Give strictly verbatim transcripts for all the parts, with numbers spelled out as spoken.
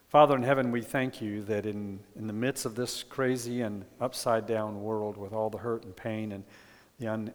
Father in heaven, we thank you that in, in the midst of this crazy and upside-down world with all the hurt and pain and the un,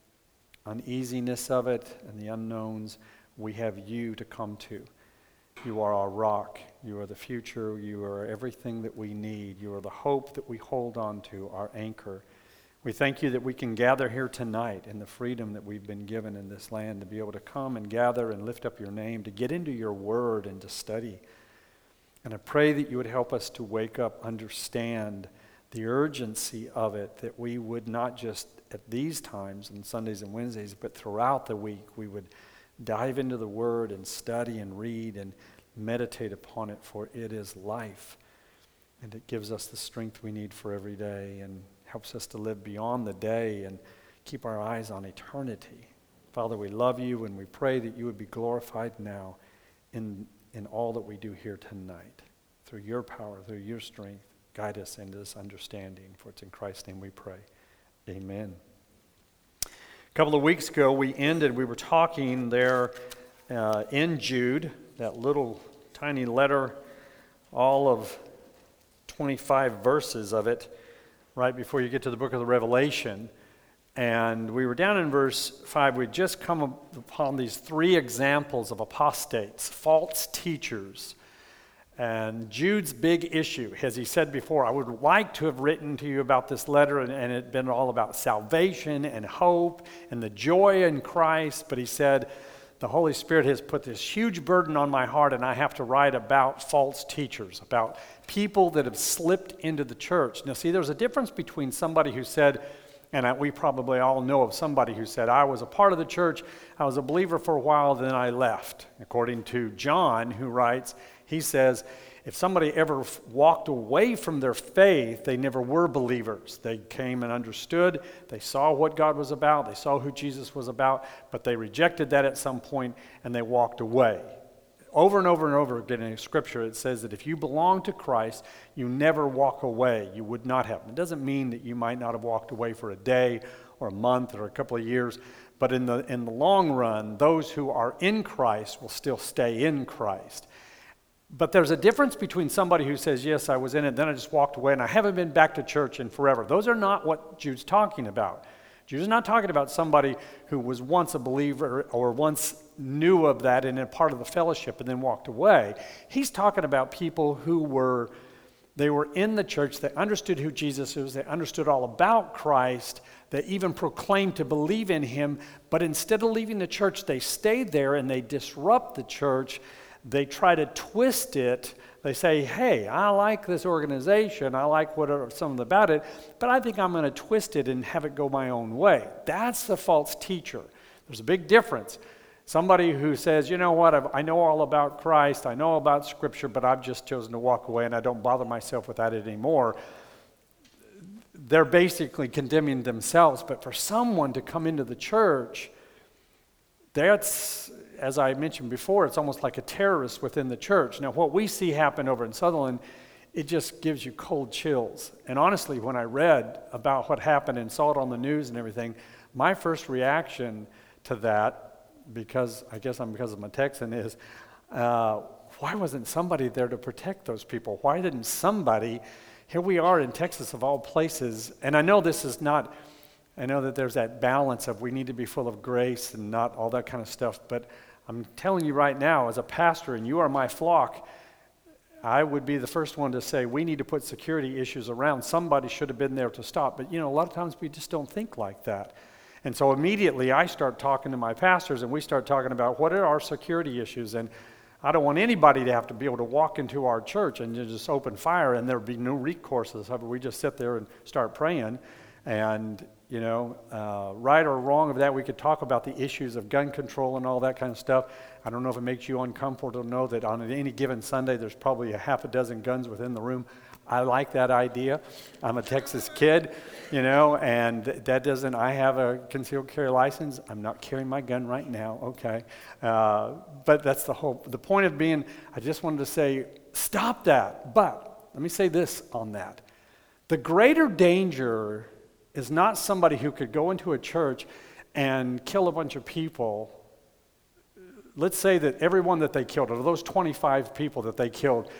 uneasiness of it and the unknowns, we have you to come to. You are our rock. You are the future. You are everything that we need. You are the hope that we hold on to, our anchor. We thank you that we can gather here tonight in the freedom that we've been given in this land to be able to come and gather and lift up your name, to get into your word and to study. And I pray that you would help us to wake up, understand the urgency of it, that we would not just at these times on Sundays and Wednesdays, but throughout the week, we would dive into the word and study and read and meditate upon it, for it is life. And it gives us the strength we need for every day and helps us to live beyond the day and keep our eyes on eternity. Father, we love you and we pray that you would be glorified now in in all that we do here tonight. Through your power, through your strength, guide us into this understanding. For it's in Christ's name we pray. Amen. A couple of weeks ago, we ended, we were talking there uh, in Jude, that little tiny letter, all of twenty-five verses of it, right before you get to the book of the Revelation. And we were down in verse five. We'd just come upon these three examples of apostates, false teachers. And Jude's big issue, as he said before, I would like to have written to you about this letter, and, and it had been all about salvation and hope and the joy in Christ. But he said, the Holy Spirit has put this huge burden on my heart, and I have to write about false teachers, about people that have slipped into the church. Now, see, there's a difference between somebody who said, and I, we probably all know of somebody who said, I was a part of the church, I was a believer for a while, then I left. According to John, who writes, he says, if somebody ever f- walked away from their faith, they never were believers. They came and understood, they saw what God was about, they saw who Jesus was about, but they rejected that at some point and they walked away. Over and over and over again in Scripture, it says that if you belong to Christ, you never walk away. You would not have. It doesn't mean that you might not have walked away for a day or a month or a couple of years, but in the in the long run, those who are in Christ will still stay in Christ. But there's a difference between somebody who says, yes, I was in it, then I just walked away, and I haven't been back to church in forever. Those are not what Jude's talking about. Jude's not talking about somebody who was once a believer or once knew of that and a part of the fellowship and then walked away. He's talking about people who were, they were in the church, they understood who Jesus was, they understood all about Christ, they even proclaimed to believe in him, but instead of leaving the church, they stayed there and they disrupt the church. They try to twist it. They say, hey, I like this organization, I like whatever, something about it, but I think I'm going to twist it and have it go my own way. That's the false teacher. There's a big difference. Somebody who says, you know what, I've, I know all about Christ, I know about Scripture, but I've just chosen to walk away and I don't bother myself with that anymore. They're basically condemning themselves. But for someone to come into the church, that's, as I mentioned before, it's almost like a terrorist within the church. Now, what we see happen over in Sutherland, it just gives you cold chills. And honestly, when I read about what happened and saw it on the news and everything, my first reaction to that, because I guess I'm because I'm a Texan, is uh, why wasn't somebody there to protect those people? Why didn't somebody, here we are in Texas of all places, and I know this is not, I know that there's that balance of we need to be full of grace and not all that kind of stuff, but I'm telling you right now, as a pastor, and you are my flock, I would be the first one to say we need to put security issues around. Somebody should have been there to stop. But, you know, a lot of times we just don't think like that. And so immediately I start talking to my pastors, and we start talking about what are our security issues. And I don't want anybody to have to be able to walk into our church and just open fire and there be no recourse. We just sit there and start praying. And, you know, uh, right or wrong of that, we could talk about the issues of gun control and all that kind of stuff. I don't know if it makes you uncomfortable to know that on any given Sunday there's probably a half a dozen guns within the room. I like that idea. I'm a Texas kid, you know, and that doesn't, I have a concealed carry license. I'm not carrying my gun right now, okay. Uh, but that's the whole, the point of being, I just wanted to say, stop that. But let me say this on that. The greater danger is not somebody who could go into a church and kill a bunch of people. Let's say that everyone that they killed, of those twenty-five people that they killed,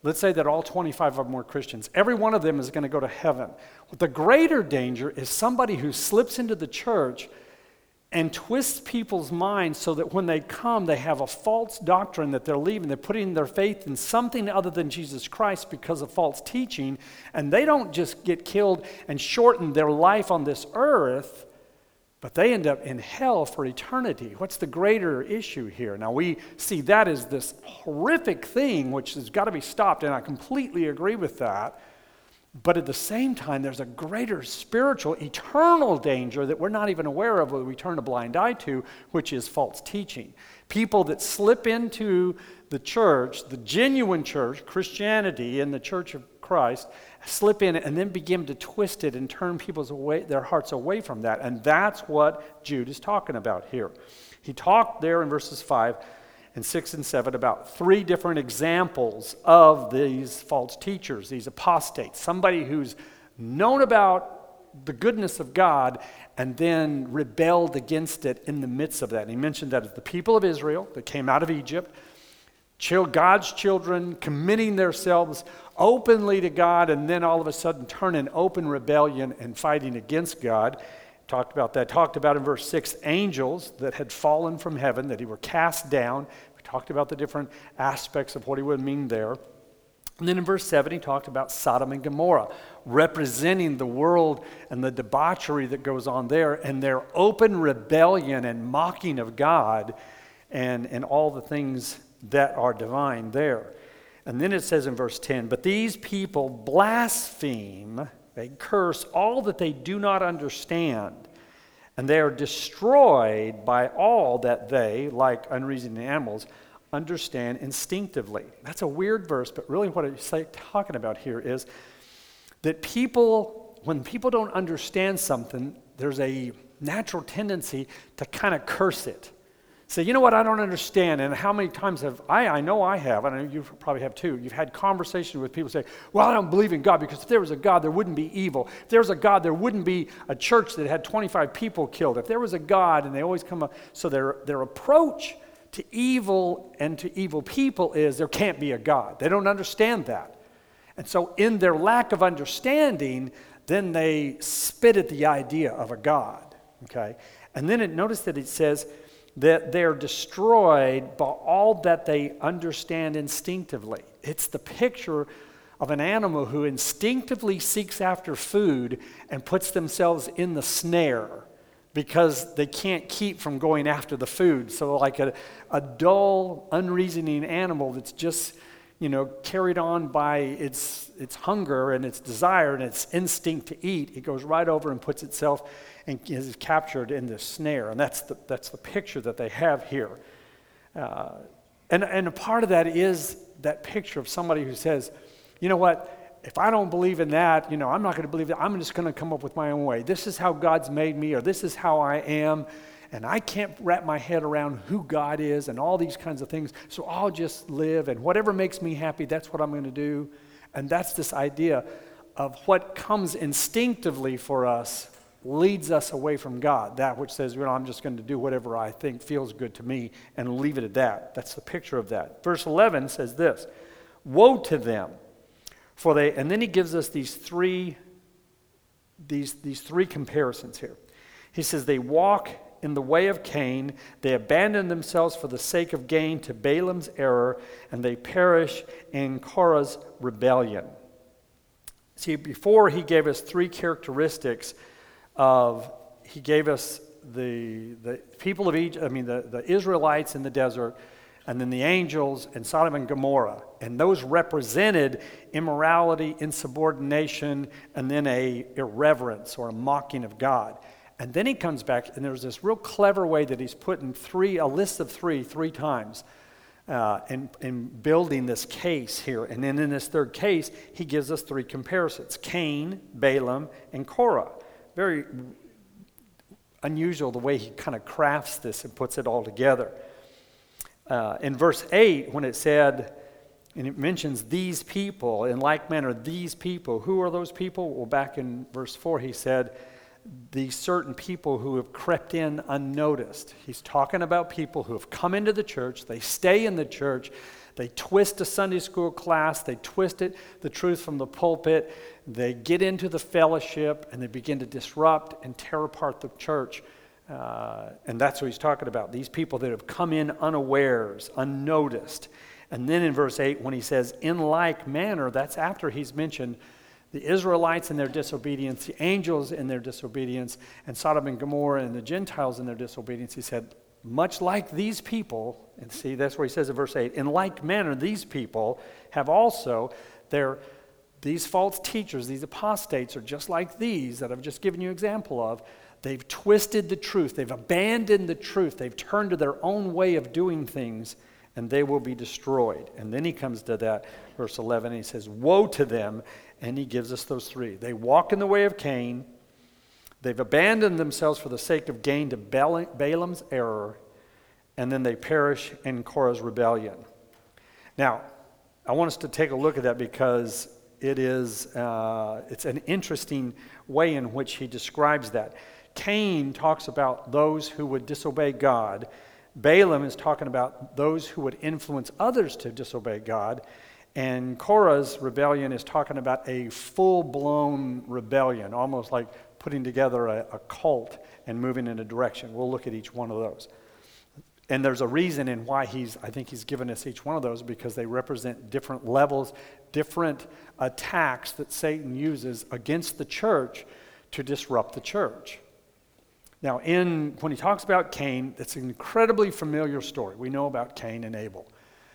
Let's say that all twenty-five of them were Christians. Every one of them is going to go to heaven. But the greater danger is somebody who slips into the church and twists people's minds so that when they come, they have a false doctrine that they're leaving. They're putting their faith in something other than Jesus Christ because of false teaching. And they don't just get killed and shorten their life on this earth, but they end up in hell for eternity. What's the greater issue here? Now, we see that as this horrific thing which has got to be stopped, and I completely agree with that. But at the same time, there's a greater spiritual, eternal danger that we're not even aware of, that we turn a blind eye to, which is false teaching. People that slip into the church, the genuine church, Christianity in the Church of Christ, slip in and then begin to twist it and turn people's away, their hearts away from that. And that's what Jude is talking about here. He talked there in verses five and six and seven about three different examples of these false teachers, these apostates, somebody who's known about the goodness of God and then rebelled against it in the midst of that. And he mentioned that as the people of Israel that came out of Egypt, God's children committing themselves openly to God, and then all of a sudden turn in open rebellion and fighting against God. Talked about that. Talked about in verse six, angels that had fallen from heaven, that he were cast down. We talked about the different aspects of what he would mean there. And then in verse seven, he talked about Sodom and Gomorrah, representing the world and the debauchery that goes on there, and their open rebellion and mocking of God, and, and all the things that are divine there. And then it says in verse ten, but these people blaspheme, they curse all that they do not understand, and they are destroyed by all that they, like unreasoning animals, understand instinctively. That's a weird verse, but really what it's talking about here is that people, when people don't understand something, there's a natural tendency to kind of curse it. Say, you know what, I don't understand. And how many times have I, I know I have, and you probably have too, you've had conversations with people say, well, I don't believe in God, because if there was a God, there wouldn't be evil. If there was a God, there wouldn't be a church that had twenty-five people killed. If there was a God, and they always come up, so their, their approach to evil and to evil people is there can't be a God. They don't understand that. And so in their lack of understanding, then they spit at the idea of a God, okay? And then it, notice that it says that they're destroyed by all that they understand instinctively. It's the picture of an animal who instinctively seeks after food and puts themselves in the snare because they can't keep from going after the food. So like a, a dull, unreasoning animal that's just, you know, carried on by its its hunger and its desire and its instinct to eat, it goes right over and puts itself and is captured in this snare. And that's the that's the picture that they have here. Uh, and, and a part of that is that picture of somebody who says, you know what, if I don't believe in that, you know, I'm not going to believe that. I'm just going to come up with my own way. This is how God's made me, or this is how I am. And I can't wrap my head around who God is and all these kinds of things. So I'll just live, and whatever makes me happy, that's what I'm going to do. And that's this idea of what comes instinctively for us leads us away from God. That which says, you know, I'm just going to do whatever I think feels good to me and leave it at that. That's the picture of that. Verse eleven says this, woe to them, for they, and then he gives us these three, these, these three comparisons here. He says they walk in the way of Cain, they abandon themselves for the sake of gain to Balaam's error, and they perish in Korah's rebellion. See, before he gave us three characteristics of, he gave us the the people of Egypt, I mean the, the Israelites in the desert, and then the angels and Sodom and Gomorrah. And those represented immorality, insubordination, and then a irreverence or a mocking of God. And then he comes back, and there's this real clever way that he's putting three, a list of three, three times, uh, in, in building this case here. And then in this third case, he gives us three comparisons: Cain, Balaam, and Korah. Very unusual the way he kind of crafts this and puts it all together. Uh, in verse eight, when it said, and it mentions these people, in like manner, these people. Who are those people? Well, back in verse four, he said, these certain people who have crept in unnoticed. He's talking about people who have come into the church, they stay in the church, They twist a Sunday school class, they twist it, the truth from the pulpit, they get into the fellowship, and they begin to disrupt and tear apart the church. Uh, and that's what he's talking about, these people that have come in unawares, unnoticed. And then in verse eight, when he says, in like manner, that's after he's mentioned the Israelites in their disobedience, the angels in their disobedience, and Sodom and Gomorrah and the Gentiles in their disobedience. He said, much like these people, and see, that's where he says in verse eight, in like manner, these people have also, their, these false teachers, these apostates are just like these that I've just given you an example of. They've twisted the truth. They've abandoned the truth. They've turned to their own way of doing things, and they will be destroyed. And then he comes to that, verse eleven, and he says, woe to them, and he gives us those three. They walk in the way of Cain. They've abandoned themselves for the sake of gain to Balaam's error, and then they perish in Korah's rebellion. Now, I want us to take a look at that because it is uh, it's an interesting way in which he describes that. Cain talks about those who would disobey God. Balaam is talking about those who would influence others to disobey God. And Korah's rebellion is talking about a full-blown rebellion, almost like putting together a, a cult and moving in a direction. We'll look at each one of those. And there's a reason in why he's, I think he's given us each one of those, because they represent different levels, different attacks that Satan uses against the church to disrupt the church. Now, in when he talks about Cain, it's an incredibly familiar story. We know about Cain and Abel.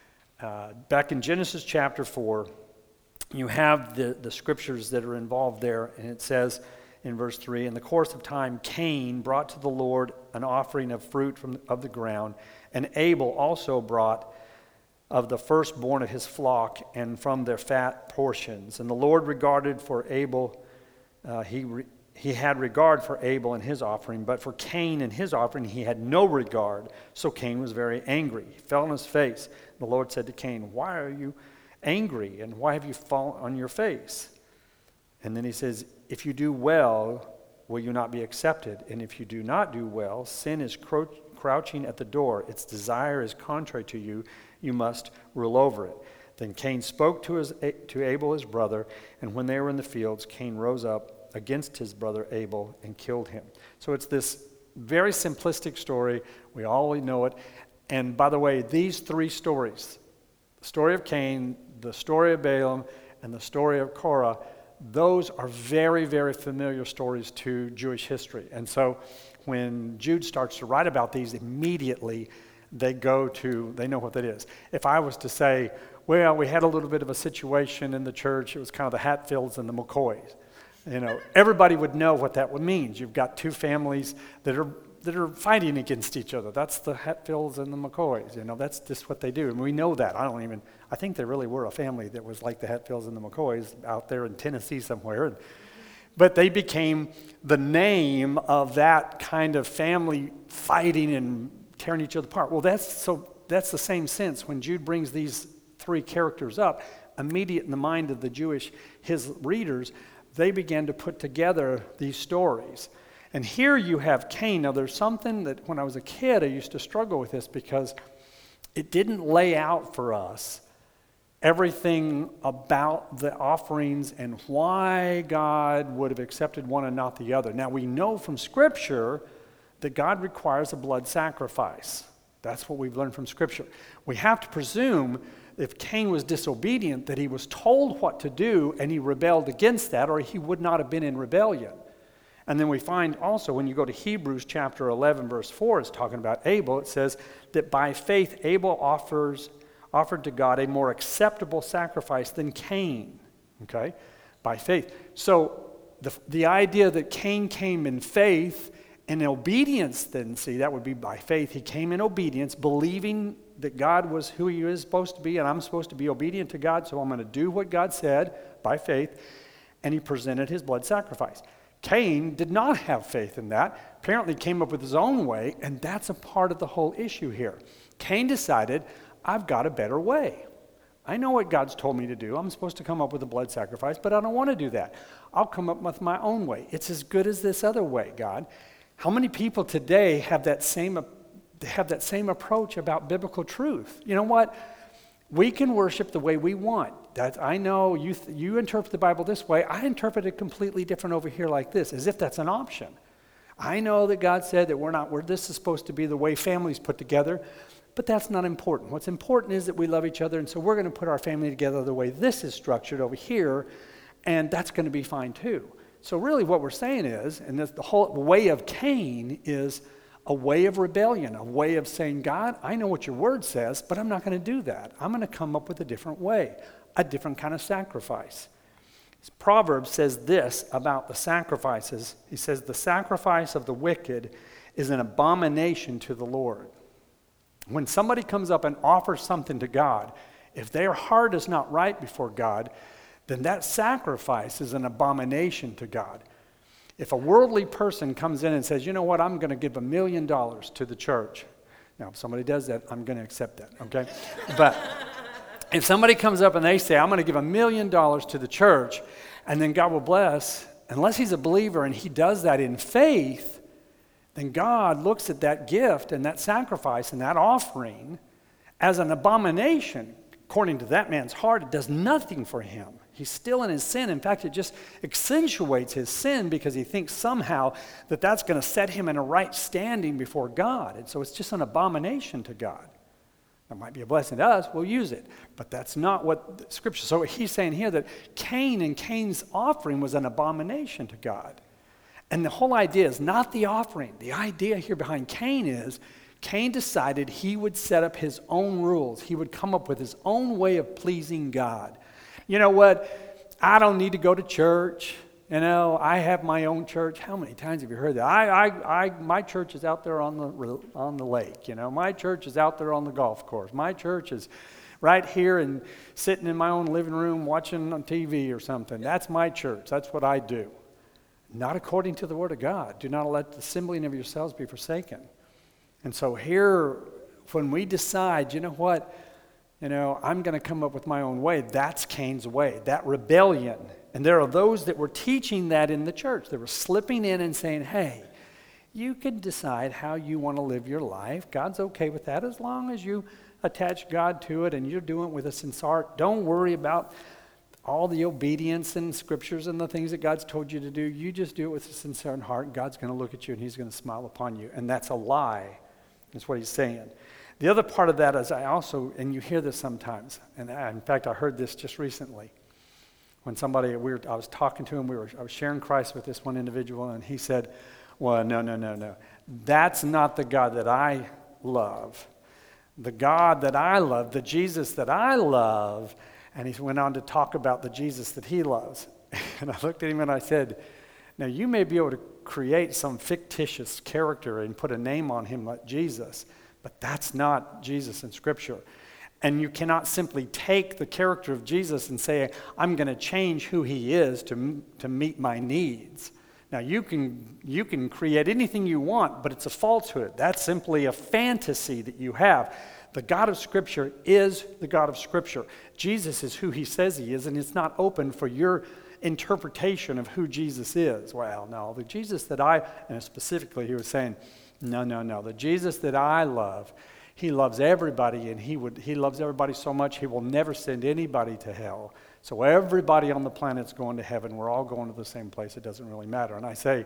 Uh, back in Genesis chapter four, you have the, the scriptures that are involved there, and it says in verse three, in the course of time, Cain brought to the Lord an offering of fruit from of the ground, and Abel also brought of the firstborn of his flock and from their fat portions. And the Lord regarded for Abel, uh, he re, he had regard for Abel and his offering, but for Cain and his offering he had no regard. So Cain was very angry. He fell on his face. The Lord said to Cain, why are you angry, and why have you fallen on your face? And then he says, if you do well, will you not be accepted? And if you do not do well, sin is cro- crouching at the door. Its desire is contrary to you. You must rule over it. Then Cain spoke to, his, to Abel his brother, and when they were in the fields, Cain rose up against his brother Abel and killed him. So it's this very simplistic story. We all know it. And by the way, these three stories, the story of Cain, the story of Balaam, and the story of Korah, those are very, very familiar stories to Jewish history. And so when Jude starts to write about these, immediately they go to, they know what that is. If I was to say, well, we had a little bit of a situation in the church, it was kind of the Hatfields and the McCoys. You know, everybody would know what that means. You've got two families that are that are fighting against each other. That's the Hatfields and the McCoys. You know, that's just what they do. And we know that. I don't even, I think there really were a family that was like the Hatfields and the McCoys out there in Tennessee somewhere. And, but they became the name of that kind of family fighting and tearing each other apart. Well, that's so that's the same sense when Jude brings these three characters up, immediate in the mind of the Jewish, his readers, they began to put together these stories. And here you have Cain. Now there's something that when I was a kid I used to struggle with this because it didn't lay out for us everything about the offerings and why God would have accepted one and not the other. Now we know from Scripture that God requires a blood sacrifice. That's what we've learned from Scripture. We have to presume if Cain was disobedient that he was told what to do and he rebelled against that, or he would not have been in rebellion. And then we find also when you go to Hebrews chapter eleven, verse four, it's talking about Abel. It says that by faith Abel offers offered to God a more acceptable sacrifice than Cain. Okay? By faith. So the, the idea that Cain came in faith and obedience, then see, that would be by faith. He came in obedience, believing that God was who he is supposed to be, and I'm supposed to be obedient to God, so I'm going to do what God said by faith. And he presented his blood sacrifice. Cain did not have faith in that, apparently came up with his own way, and that's a part of the whole issue here. Cain decided, I've got a better way. I know what God's told me to do. I'm supposed to come up with a blood sacrifice, but I don't want to do that. I'll come up with my own way. It's as good as this other way, God. How many people today have that same have that same approach about biblical truth? You know what? We can worship the way we want. That, I know you, th- you interpret the Bible this way. I interpret it completely different over here like this, as if that's an option. I know that God said that we're not, we're, this is supposed to be the way families put together, but that's not important. What's important is that we love each other, and so we're going to put our family together the way this is structured over here, and that's going to be fine too. So really what we're saying is, and this, the whole way of Cain is a way of rebellion, a way of saying, God, I know what your word says, but I'm not going to do that. I'm going to come up with a different way, a different kind of sacrifice. Proverbs says this about the sacrifices. He says, the sacrifice of the wicked is an abomination to the Lord. When somebody comes up and offers something to God, if their heart is not right before God, then that sacrifice is an abomination to God. If a worldly person comes in and says, you know what, I'm going to give a million dollars to the church. Now, if somebody does that, I'm going to accept that, okay? But if somebody comes up and they say, I'm going to give a million dollars to the church, and then God will bless, unless he's a believer and he does that in faith, then God looks at that gift and that sacrifice and that offering as an abomination. According to that man's heart, it does nothing for him. He's still in his sin. In fact, it just accentuates his sin because he thinks somehow that that's going to set him in a right standing before God. And so it's just an abomination to God. That might be a blessing to us. We'll use it. But that's not what the Scripture. So he's saying here that Cain and Cain's offering was an abomination to God. And the whole idea is not the offering. The idea here behind Cain is Cain decided he would set up his own rules. He would come up with his own way of pleasing God. You know what? I don't need to go to church. You know, I have my own church. How many times have you heard that? I, I, I, my church is out there on the on the lake. You know, my church is out there on the golf course. My church is right here and sitting in my own living room watching on T V or something. That's my church. That's what I do. Not according to the Word of God. Do not let the assembling of yourselves be forsaken. And so here, when we decide, you know what? You know, I'm going to come up with my own way. That's Cain's way, that rebellion. And there are those that were teaching that in the church. They were slipping in and saying, hey, you can decide how you want to live your life. God's okay with that as long as you attach God to it and you're doing it with a sincere heart. Don't worry about all the obedience and scriptures and the things that God's told you to do. You just do it with a sincere heart, and God's going to look at you and he's going to smile upon you. And that's a lie. That's what he's saying. The other part of that is I also, and you hear this sometimes, and I, in fact I heard this just recently. When somebody, we were, I was talking to him, we were, I was sharing Christ with this one individual, and he said, well, no, no, no, no. That's not the God that I love. The God that I love, the Jesus that I love, and he went on to talk about the Jesus that he loves. And I looked at him and I said, now you may be able to create some fictitious character and put a name on him like Jesus, but that's not Jesus in Scripture. And you cannot simply take the character of Jesus and say, I'm going to change who he is to, to meet my needs. Now, you can, you can create anything you want, but it's a falsehood. That's simply a fantasy that you have. The God of Scripture is the God of Scripture. Jesus is who he says he is, and it's not open for your interpretation of who Jesus is. Well, no, the Jesus that I, and specifically he was saying, no, no, no. The Jesus that I love, he loves everybody, and he would he loves everybody so much he will never send anybody to hell. So everybody on the planet's going to heaven. We're all going to the same place. It doesn't really matter. And I say,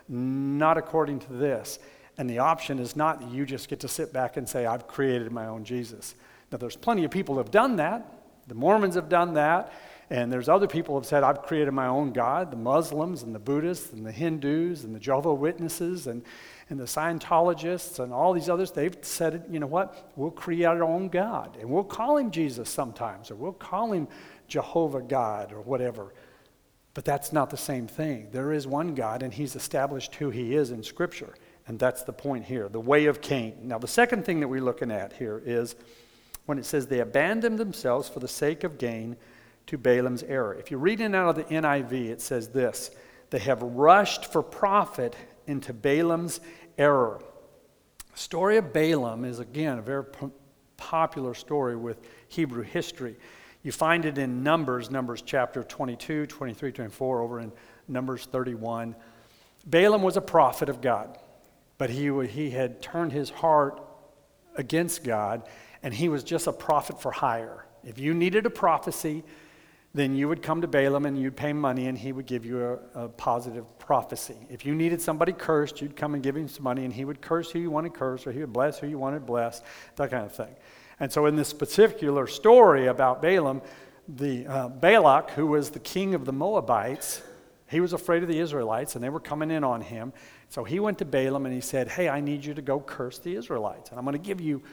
not according to this. And the option is not that you just get to sit back and say, I've created my own Jesus. Now, there's plenty of people who have done that. The Mormons have done that. And there's other people who have said, I've created my own God. The Muslims and the Buddhists and the Hindus and the Jehovah's Witnesses and and the Scientologists and all these others, they've said, you know what, we'll create our own God. And we'll call him Jesus sometimes, or we'll call him Jehovah God or whatever. But that's not the same thing. There is one God, and he's established who he is in Scripture. And that's the point here, the way of Cain. Now, the second thing that we're looking at here is when it says they abandoned themselves for the sake of gain to Balaam's error. If you're reading out of the N I V, it says this, they have rushed for profit into Balaam's error. The story of Balaam is, again, a very po- popular story with Hebrew history. You find it in Numbers, Numbers chapter twenty-two, twenty-three, twenty-four, over in Numbers thirty-one. Balaam was a prophet of God, but he, he had turned his heart against God, and he was just a prophet for hire. If you needed a prophecy, then you would come to Balaam and you'd pay money and he would give you a, a positive prophecy. If you needed somebody cursed, you'd come and give him some money and he would curse who you wanted cursed, or he would bless who you wanted blessed, that kind of thing. And so in this particular story about Balaam, the uh, Balak, who was the king of the Moabites, he was afraid of the Israelites and they were coming in on him. So he went to Balaam and he said, hey, I need you to go curse the Israelites. And I'm going to give you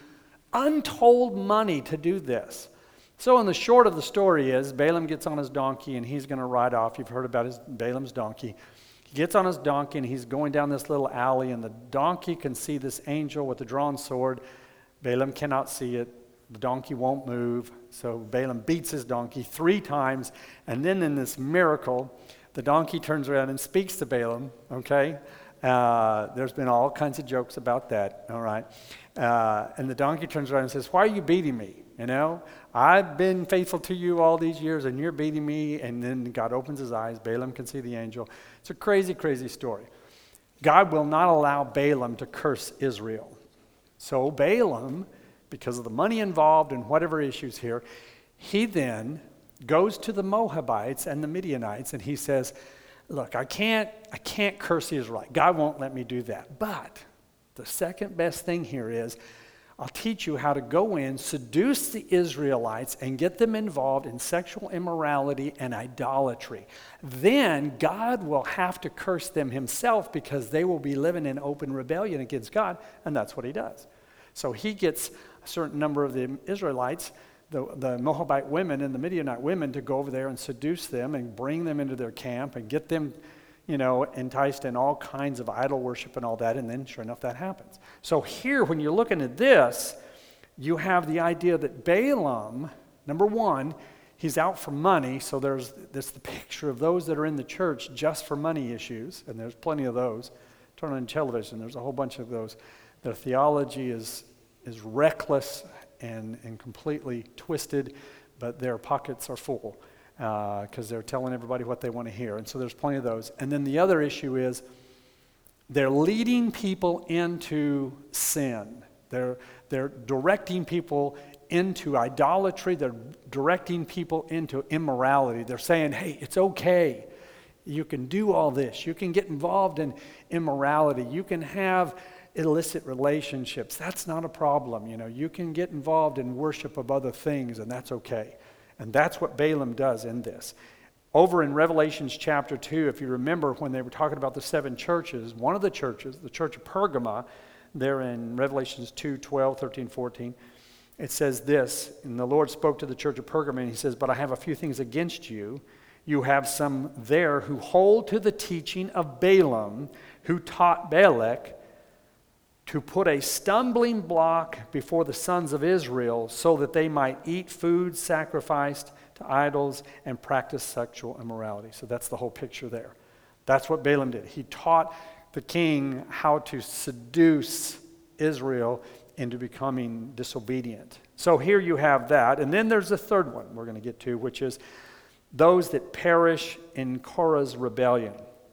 untold money to do this. So in the short of the story is, Balaam gets on his donkey and he's going to ride off. You've heard about his Balaam's donkey. He gets on his donkey and he's going down this little alley, and the donkey can see this angel with a drawn sword. Balaam cannot see it. The donkey won't move. So Balaam beats his donkey three times, and then in this miracle, the donkey turns around and speaks to Balaam, okay? Uh, there's been all kinds of jokes about that, all right? Uh, and the donkey turns around and says, why are you beating me? You know, I've been faithful to you all these years and you're beating me. And then God opens his eyes. Balaam can see the angel. It's a crazy, crazy story. God will not allow Balaam to curse Israel. So Balaam, because of the money involved and whatever issues here, he then goes to the Moabites and the Midianites and he says, look, I can't, I can't curse the Israelites. God won't let me do that. But the second best thing here is, I'll teach you how to go in, seduce the Israelites, and get them involved in sexual immorality and idolatry. Then God will have to curse them himself because they will be living in open rebellion against God, and that's what he does. So he gets a certain number of the Israelites, the, the Moabite women and the Midianite women, to go over there and seduce them and bring them into their camp and get them, you know, enticed in all kinds of idol worship and all that, and then sure enough that happens. So here, when you're looking at this, you have the idea that Balaam, number one, he's out for money, so there's this the picture of those that are in the church just for money issues, and there's plenty of those. Turn on television, there's a whole bunch of those. Their theology is is reckless and, and completely twisted, but their pockets are full. Because uh, they're telling everybody what they want to hear. And so there's plenty of those. And then the other issue is they're leading people into sin. They're, they're directing people into idolatry. They're directing people into immorality. They're saying, hey, it's okay. You can do all this. You can get involved in immorality. You can have illicit relationships. That's not a problem. You know, you can get involved in worship of other things, and that's okay. And that's what Balaam does in this. Over in Revelations chapter two, if you remember when they were talking about the seven churches, one of the churches, the church of Pergamum, there in Revelations two, twelve, thirteen, fourteen, it says this, and the Lord spoke to the church of Pergamum, and he says, but I have a few things against you. You have some there who hold to the teaching of Balaam, who taught Balak to put a stumbling block before the sons of Israel so that they might eat food sacrificed to idols and practice sexual immorality. So that's the whole picture there. That's what Balaam did. He taught the king how to seduce Israel into becoming disobedient. So here you have that. And then there's a third one we're going to get to, which is those that perish in Korah's rebellion.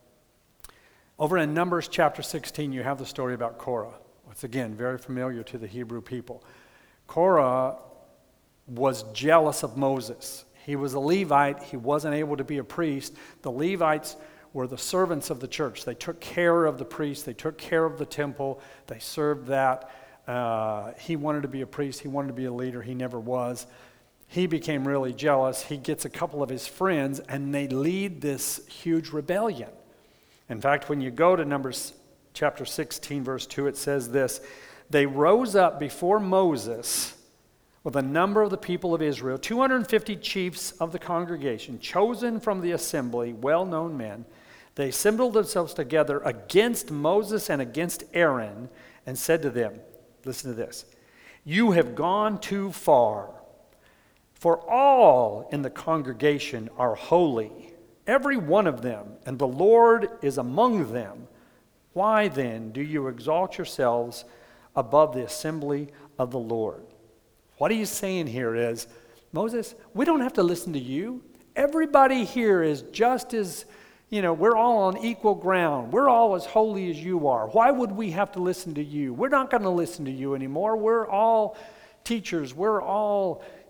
Over in Numbers chapter sixteen, you have the story about Korah. It's, again, very familiar to the Hebrew people. Korah was jealous of Moses. He was a Levite. He wasn't able to be a priest. The Levites were the servants of the church. They took care of the priests. They took care of the temple. They served that. Uh, he wanted to be a priest. He wanted to be a leader. He never was. He became really jealous. He gets a couple of his friends, and they lead this huge rebellion. In fact, when you go to Numbers chapter sixteen, verse two, it says this, they rose up before Moses with a number of the people of Israel, two hundred fifty chiefs of the congregation, chosen from the assembly, well-known men. They assembled themselves together against Moses and against Aaron and said to them, listen to this, you have gone too far, for all in the congregation are holy, every one of them, and the Lord is among them. Why then do you exalt yourselves above the assembly of the Lord? What he's saying here is, Moses, we don't have to listen to you. Everybody here is just as, you know, we're all on equal ground. We're all as holy as you are. Why would we have to listen to you? We're not going to listen to you anymore. We're all teachers. We're all,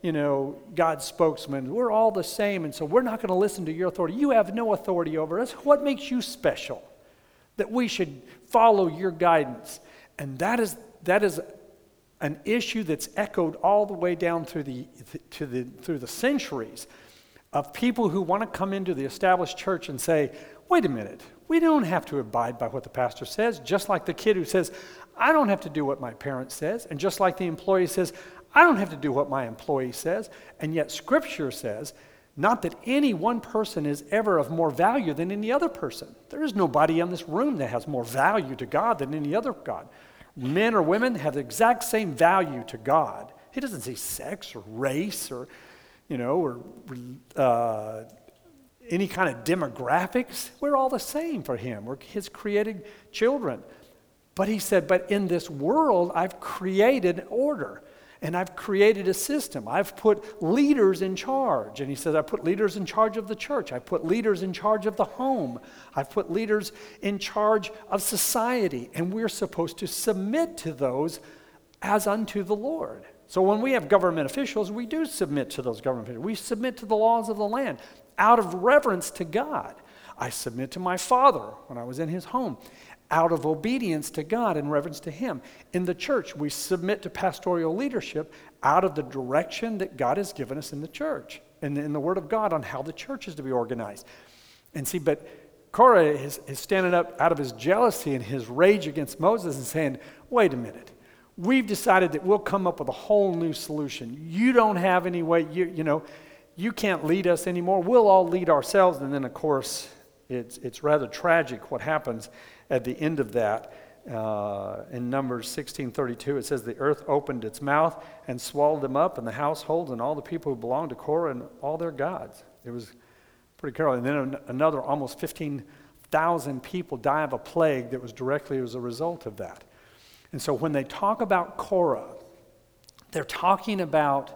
you know, God's spokesman. We're all the same, and so we're not going to listen to your authority. You have no authority over us. What makes you special that we should follow your guidance? And that is that is an issue that's echoed all the way down through the to the through the centuries of people who want to come into the established church and say, wait a minute, we don't have to abide by what the pastor says, just like the kid who says, I don't have to do what my parent says, and just like the employee says, I don't have to do what my employee says, and yet Scripture says, not that any one person is ever of more value than any other person. There is nobody in this room that has more value to God than any other God. Men or women have the exact same value to God. He doesn't say sex or race or, you know, or uh, any kind of demographics. We're all the same for him. We're his created children. But he said, but in this world, I've created order. And I've created a system. I've put leaders in charge. And he says, I put leaders in charge of the church. I put leaders in charge of the home. I've put leaders in charge of society. And we're supposed to submit to those as unto the Lord. So when we have government officials, we do submit to those government officials. We submit to the laws of the land out of reverence to God. I submit to my father when I was in his home, out of obedience to God and reverence to him. In the church, we submit to pastoral leadership out of the direction that God has given us in the church and in the Word of God on how the church is to be organized. And see, but Korah is, is standing up out of his jealousy and his rage against Moses and saying, wait a minute, we've decided that we'll come up with a whole new solution. You don't have any way, you, you know, you can't lead us anymore. We'll all lead ourselves. And then, of course, it's, it's rather tragic what happens at the end of that. Uh, in Numbers sixteen thirty-two, it says, the earth opened its mouth and swallowed them up, and the households and all the people who belonged to Korah and all their gods. It was pretty terrible. And then another almost fifteen thousand people die of a plague that was directly as a result of that. And so when they talk about Korah, they're talking about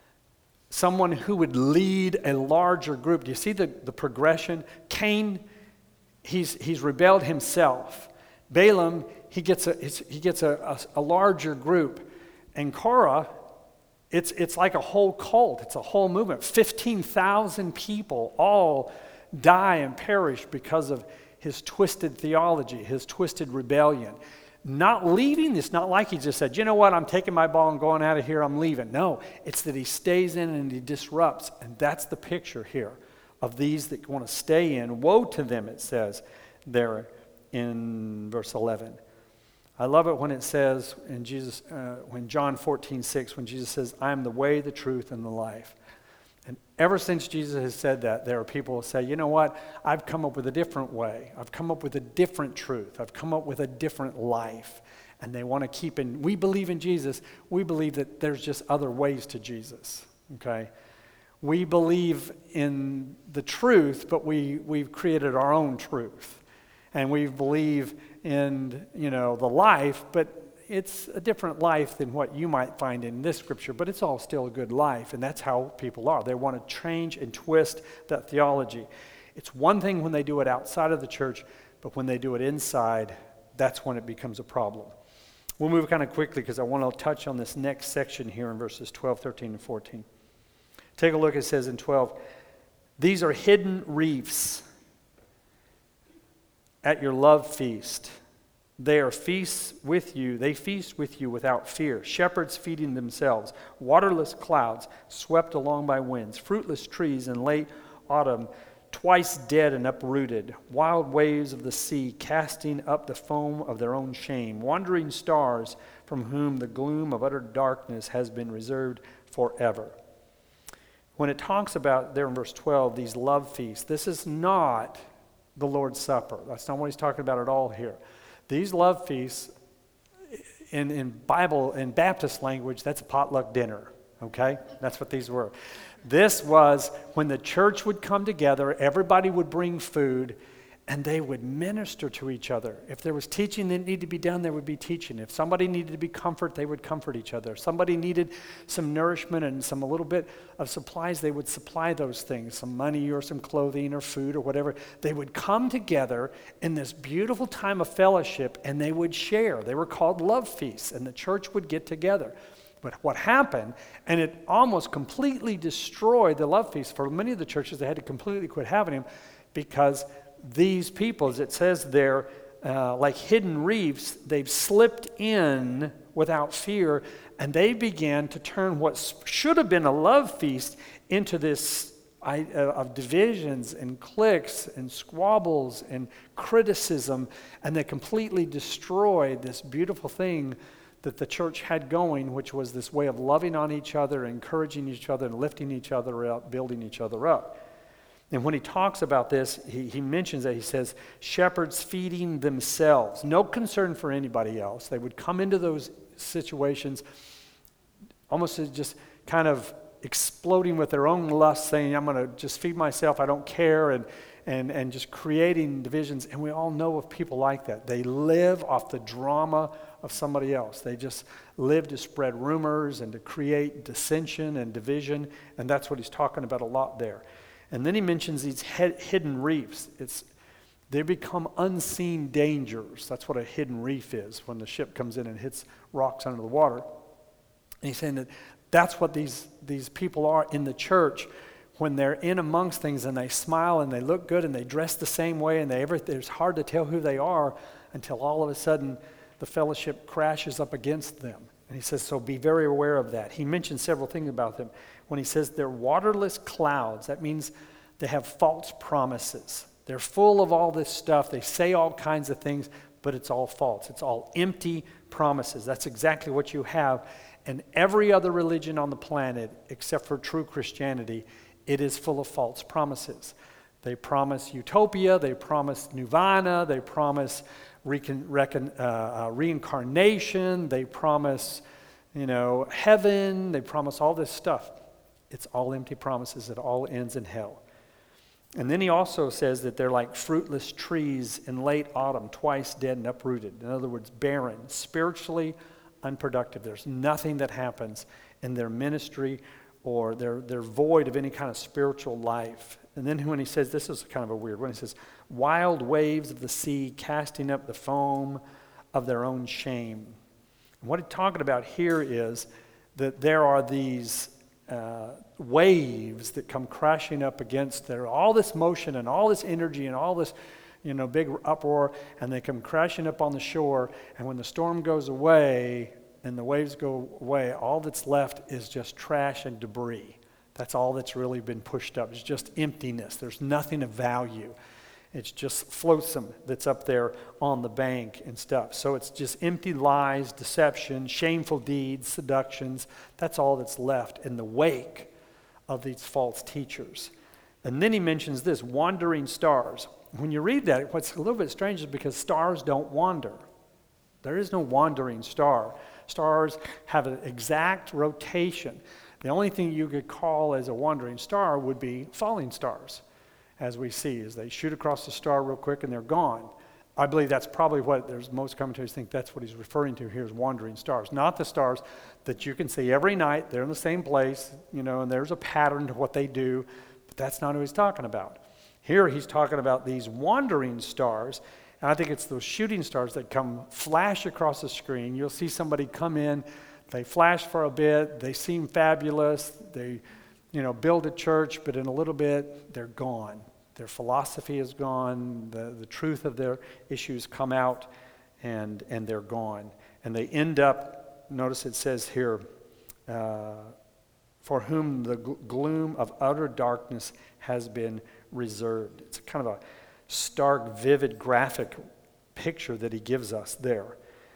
someone who would lead a larger group. Do you see the, the progression? Cain, he's he's rebelled himself. Balaam, he gets a he gets a, a, a larger group. And Korah, it's it's like a whole cult. It's a whole movement. fifteen thousand people all die and perish because of his twisted theology, his twisted rebellion. Not leaving, it's not like he just said, you know what, I'm taking my ball and going out of here, I'm leaving. No, it's that he stays in and he disrupts. And that's the picture here of these that want to stay in. Woe to them, it says there in verse eleven. I love it when it says in Jesus, uh, when John fourteen six, when Jesus says, I am the way, the truth, and the life. And ever since Jesus has said that, there are people who say, you know what, I've come up with a different way. I've come up with a different truth. I've come up with a different life. And they want to keep in, we believe in Jesus. We believe that there's just other ways to Jesus, okay? We believe in the truth, but we, we've created our own truth. And we believe in, you know, the life, but it's a different life than what you might find in this scripture, but it's all still a good life, and that's how people are. They want to change and twist that theology. It's one thing when they do it outside of the church, but when they do it inside, that's when it becomes a problem. We'll move kind of quickly because I want to touch on this next section here in verses twelve, thirteen, and fourteen. Take a look. It says in twelve, these are hidden reefs at your love feast. They are feasts with you. They feast with you without fear. Shepherds feeding themselves. Waterless clouds swept along by winds. Fruitless trees in late autumn, twice dead and uprooted. Wild waves of the sea casting up the foam of their own shame. Wandering stars from whom the gloom of utter darkness has been reserved forever. When it talks about there in verse twelve, these love feasts, this is not the Lord's Supper. That's not what he's talking about at all here. These love feasts, in, in Bible, in Baptist language, that's a potluck dinner, okay? That's what these were. This was when the church would come together, everybody would bring food, and they would minister to each other. If there was teaching that needed to be done, there would be teaching. If somebody needed to be comfort, they would comfort each other. If somebody needed some nourishment and some a little bit of supplies, they would supply those things, some money or some clothing or food or whatever. They would come together in this beautiful time of fellowship, and they would share. They were called love feasts, and the church would get together. But what happened, and it almost completely destroyed the love feast for many of the churches. They had to completely quit having them because these people, as it says there, uh, like hidden reefs, they've slipped in without fear, and they began to turn what should have been a love feast into this I, uh, of divisions and cliques and squabbles and criticism, and they completely destroyed this beautiful thing that the church had going, which was this way of loving on each other, encouraging each other, and lifting each other up, building each other up. And when he talks about this, he, he mentions that he says, shepherds feeding themselves, no concern for anybody else. They would come into those situations almost as just kind of exploding with their own lust, saying, I'm going to just feed myself, I don't care, and, and, and just creating divisions. And we all know of people like that. They live off the drama of somebody else. They just live to spread rumors and to create dissension and division, and that's what he's talking about a lot there. And then he mentions these he- hidden reefs. It's They become unseen dangers. That's what a hidden reef is, when the ship comes in and hits rocks under the water. And he's saying that that's what these, these people are in the church when they're in amongst things and they smile and they look good and they dress the same way and they ever, it's hard to tell who they are until all of a sudden the fellowship crashes up against them. And he says, so be very aware of that. He mentions several things about them. When he says they're waterless clouds, that means they have false promises. They're full of all this stuff. They say all kinds of things, but it's all false. It's all empty promises. That's exactly what you have. And every other religion on the planet, except for true Christianity, it is full of false promises. They promise utopia. They promise nirvana. They promise recon, recon, uh, uh, reincarnation. They promise, you know, heaven. They promise all this stuff. It's all empty promises. It all ends in hell. And then he also says that they're like fruitless trees in late autumn, twice dead and uprooted. In other words, barren, spiritually unproductive. There's nothing that happens in their ministry, or they're, they're void of any kind of spiritual life. And then when he says, this is kind of a weird one, he says, wild waves of the sea casting up the foam of their own shame. And what he's talking about here is that there are these Uh, waves that come crashing up against there, all this motion and all this energy and all this, you know, big uproar, and they come crashing up on the shore, and when the storm goes away and the waves go away, all that's left is just trash and debris. That's all that's really been pushed up. It's just emptiness. There's nothing of value. It's just flotsam that's up there on the bank and stuff. So it's just empty lies, deception, shameful deeds, seductions. That's all that's left in the wake of these false teachers. And then he mentions this, wandering stars. When you read that, what's a little bit strange is because stars don't wander. There is no wandering star. Stars have an exact rotation. The only thing you could call as a wandering star would be falling stars, as we see, as they shoot across the star real quick and they're gone. I believe that's probably what there's most commentators think that's what he's referring to here is wandering stars, not the stars that you can see every night. They're in the same place, you know, and there's a pattern to what they do, but that's not who he's talking about. Here he's talking about these wandering stars, and I think it's those shooting stars that come flash across the screen. You'll see somebody come in, they flash for a bit, they seem fabulous, they, you know, build a church, but in a little bit, they're gone. Their philosophy is gone, the, the truth of their issues come out, and, and they're gone. And they end up, notice it says here, uh, for whom the gl- gloom of utter darkness has been reserved. It's kind of a stark, vivid, graphic picture that he gives us there.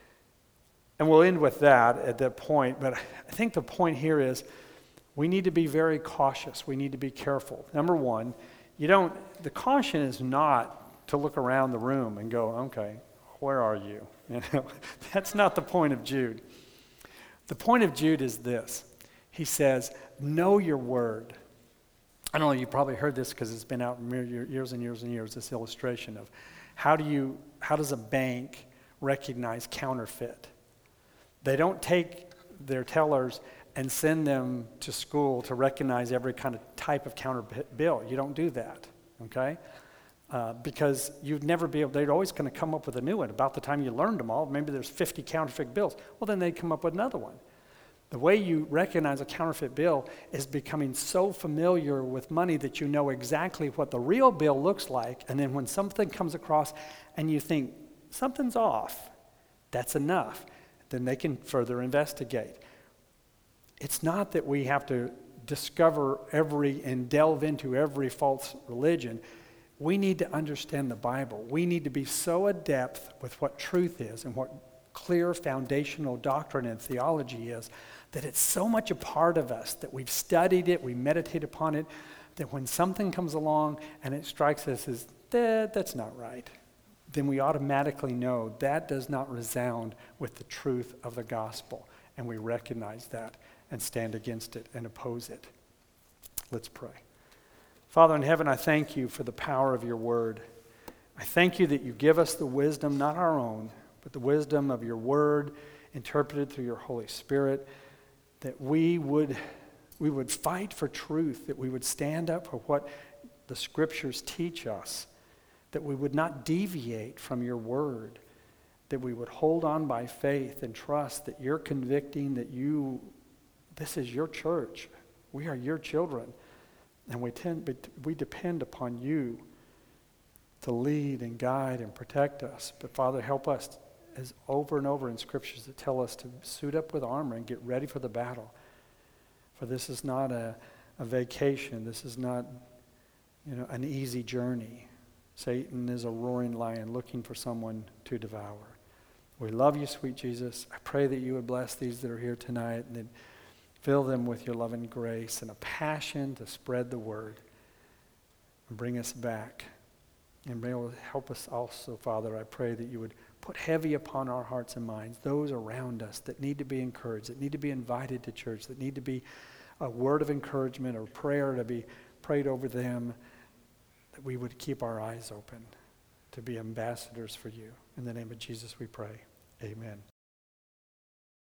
And we'll end with that at that point, but I think the point here is we need to be very cautious. We need to be careful. Number one, you don't, the caution is not to look around the room and go, okay, where are you? You know, that's not the point of Jude. The point of Jude is this. He says, know your word. I don't know, you probably heard this because it's been out years and years and years, this illustration of how do you, how does a bank recognize counterfeit? They don't take their tellers and send them to school to recognize every kind of type of counterfeit bill. You don't do that, okay? Uh, because you'd never be able, they're always going to come up with a new one. About the time you learned them all, maybe there's fifty counterfeit bills. Well, then they'd come up with another one. The way you recognize a counterfeit bill is becoming so familiar with money that you know exactly what the real bill looks like, and then when something comes across and you think, something's off, that's enough. Then they can further investigate. It's not that we have to discover every and delve into every false religion. We need to understand the Bible. We need to be so adept with what truth is and what clear foundational doctrine and theology is that it's so much a part of us that we've studied it, we meditate upon it, that when something comes along and it strikes us as, that, that's not right, then we automatically know that does not resound with the truth of the gospel. And we recognize that and stand against it and oppose it. Let's pray. Father in heaven, I thank you for the power of your word. I thank you that you give us the wisdom, not our own, but the wisdom of your word interpreted through your Holy Spirit, that we would, we would fight for truth, that we would stand up for what the scriptures teach us, that we would not deviate from your word, that we would hold on by faith and trust that you're convicting, that you, this is your church. We are your children, and we tend, we depend upon you to lead and guide and protect us. But Father, help us as over and over in scriptures that tell us to suit up with armor and get ready for the battle. For this is not a, a vacation. This is not, you know, an easy journey. Satan is a roaring lion looking for someone to devour. We love you, sweet Jesus. I pray that you would bless these that are here tonight and then fill them with your love and grace and a passion to spread the word and bring us back. And may you help us also, Father. I pray that you would put heavy upon our hearts and minds, those around us that need to be encouraged, that need to be invited to church, that need to be a word of encouragement or prayer to be prayed over them, that we would keep our eyes open to be ambassadors for you. In the name of Jesus we pray. Amen.